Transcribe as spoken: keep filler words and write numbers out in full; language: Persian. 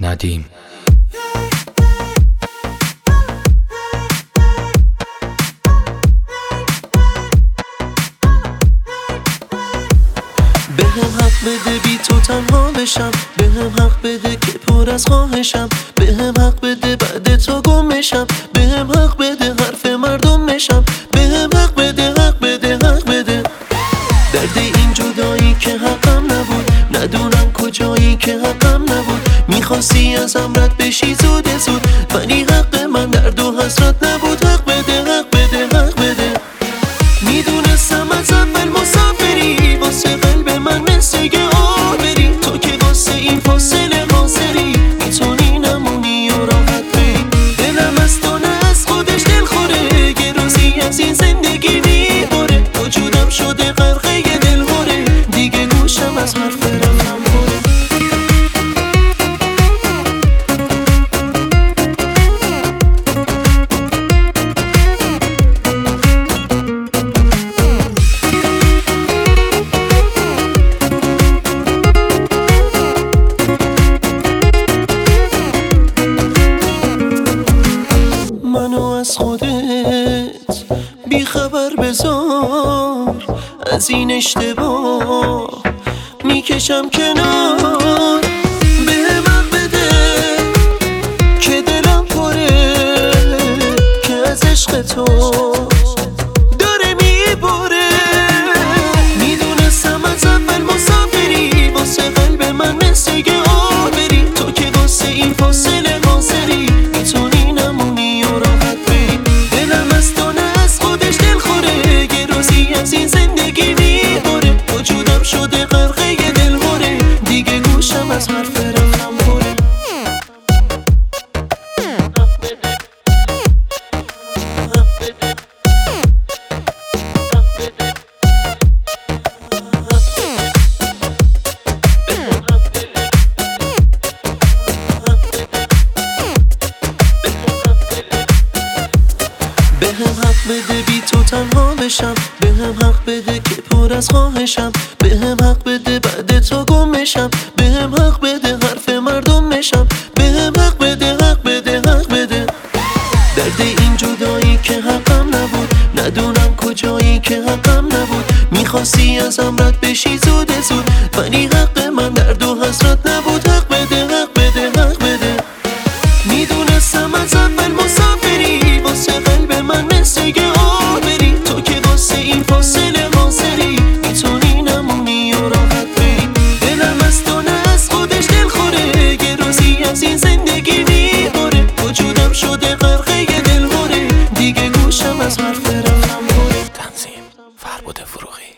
ندیم. به هم حق بده بی تو تنها بشم، به هم حق بده که پر از خواهشم، به هم حق بده بعد تو گم بشم، به هم حق بده حرف مردم بشم، به هم حق بده حق بده حق بده. درد این جدایی که حقم نبود، ندونم کجایی که حقم نبود. میخواستی ازم رد بشی زود زود، ولی حق من درد و حسرت نبود. حق بده حق بده حق بده. میدونستم از اول مسافری، واسه قلب من مثل یه آبری. تو که واسه این فاصله حاضری، میتونی نمونی و راحت بری. دلم از تو نه از خودش دل خوره، یه روزی از این زندگی میبره. وجودم شده غرقه یه دل خوره، دیگه گوشم از حرف رفتم خوره. منو از خودت بی خبر بذار، از این اشتباه میکشم کنار. به من بده که دلم پره، که از عشق تو داره میبره. میدونستم از اول مسافری، واسه قلب من مثل یه آبری. تو که واسه این فاصله حاضری، میتونی نمونی و راحت بری. دلم از تو نه از خودش دل خوره، یه روزی از این زندگی میبره. وجودم شده غرقه یه دل خوره، دیگه گوشم از حرف رفتم خوره. به هم حق بده بی تو تنها بشم، به هم حق بده که پر از خواهشم، به هم حق بده بعد تو گم بشم، به هم حق بده حرف مردم بشم، به هم حق بده حق بده حق بده. درد این جدایی که حقم نبود، ندونم کجایی که حقم نبود. میخواستی ازم رد بشی زود زود، ولی حق من درد و حسرت نبود. حق بده حق بده حق بده. میدونستم از اول مسافری، واسه قلب من مثل یه آبری. تو که واسه این فاصله حاضری، میتونی نمونی و راحت بری. دلم از تو نه از خودش دل خوره، یه روزی از این زندگی میبره. وجودم شده غرقه یه دل خوره، دیگه گوشم از حرف رفتم خوره. تنظیم فربود فروغی.